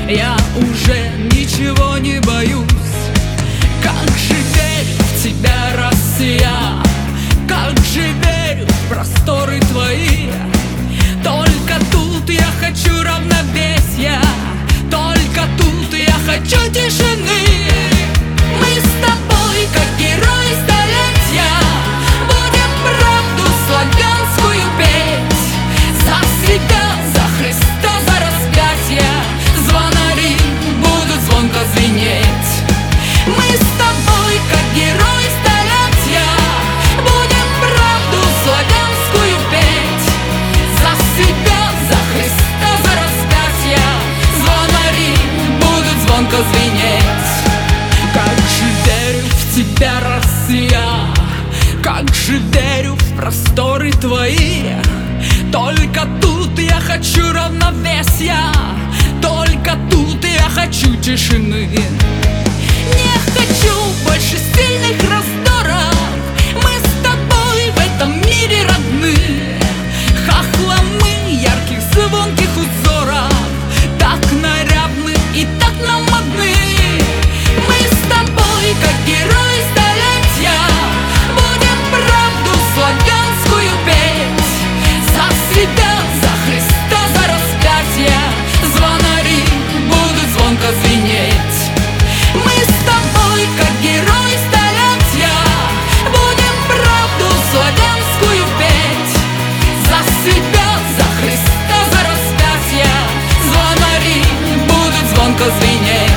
Я уже ничего не боюсь. Как же верю в тебя, Россия, как же верю в просторы твои. Только тут я хочу равновесия, только тут я хочу тишины. Мы с тобой, как герои столетия, будем правду славянскую петь. За себя, за Христа, за распятие звонари будут звонко звенеть. Мы с тобой, как герои столетия, будем правду славянскую петь. За себя, за Христа, за распятие звонари будут звонко звенеть. Как же верю в тебя, Россия, как же верю в просторы твои. Только тут я хочу равновесия, только тут я хочу тишины. Не хочу больше сильных раздоров. Мы с тобой в этом мире родны. Хохломы ярких звонких узоров, так нарядны и так нам модны. Мы с тобой, как герои столетия, будем правду славянскую петь. За себя, за Христа, за распятие звонари будут звонко звенеть. Мы с тобой, как герои столетия, будем правду славянскую петь. За себя, за Христа, за распятие звонари будут звонко звенеть.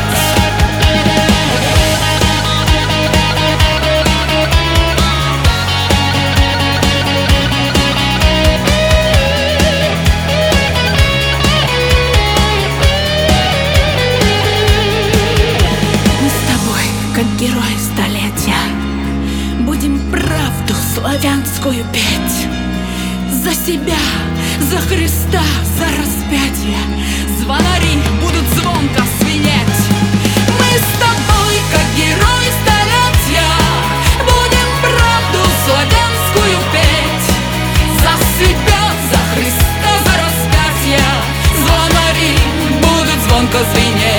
Как герои столетия будем правду славянскую петь. За себя, за Христа, за распятие звонари будут звонко звенеть. Мы с тобой, как герои столетия, будем правду славянскую петь. За себя, за Христа, за распятие звонари будут звонко звенеть.